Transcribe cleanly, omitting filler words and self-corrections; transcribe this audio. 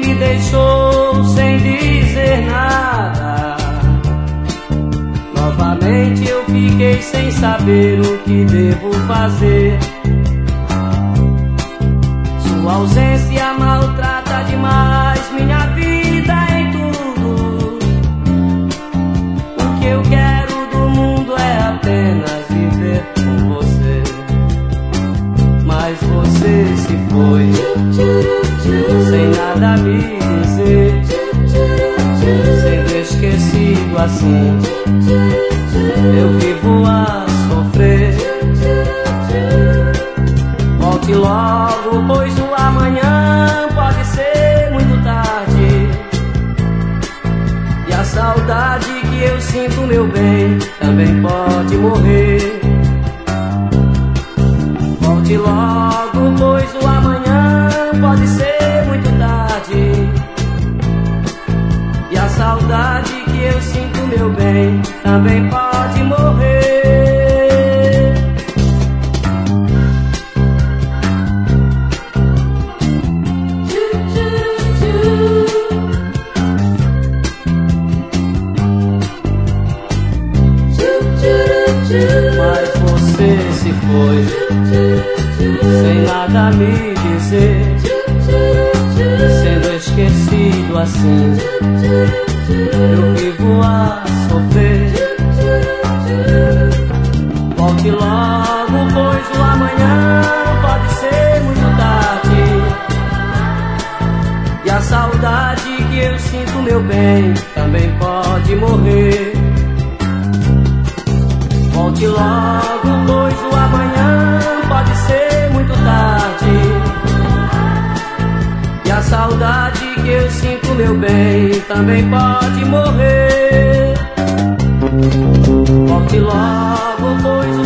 me deixou sem dizer nada. Novamente eu fiquei sem saber o que devo fazer. Sua ausência maltrata demais minha vida em tudo. O que eu quero do mundo é apenas viver com você. Mas você se foi sem nada me dizer, sendo esquecido assim, eu vivo a sofrer. Volte logo, pois o amanhã pode ser muito tarde, e a saudade que eu sinto, meu bem, também pode morrer. Volte logo, pois o amanhã pode ser muito tarde, e a saudade que eu sinto, meu bem, também pode morrer. Mas você se foi sem nada me dizer, sendo esquecido assim, eu vivo a sofrer. Volte logo, pois o amanhã pode ser muito tarde, e a saudade que eu sinto, meu bem, também pode morrer. Volte logo, pois o amanhã pode ser muito tarde, e a saudade que eu sinto, meu bem, também pode morrer. Volte logo, pois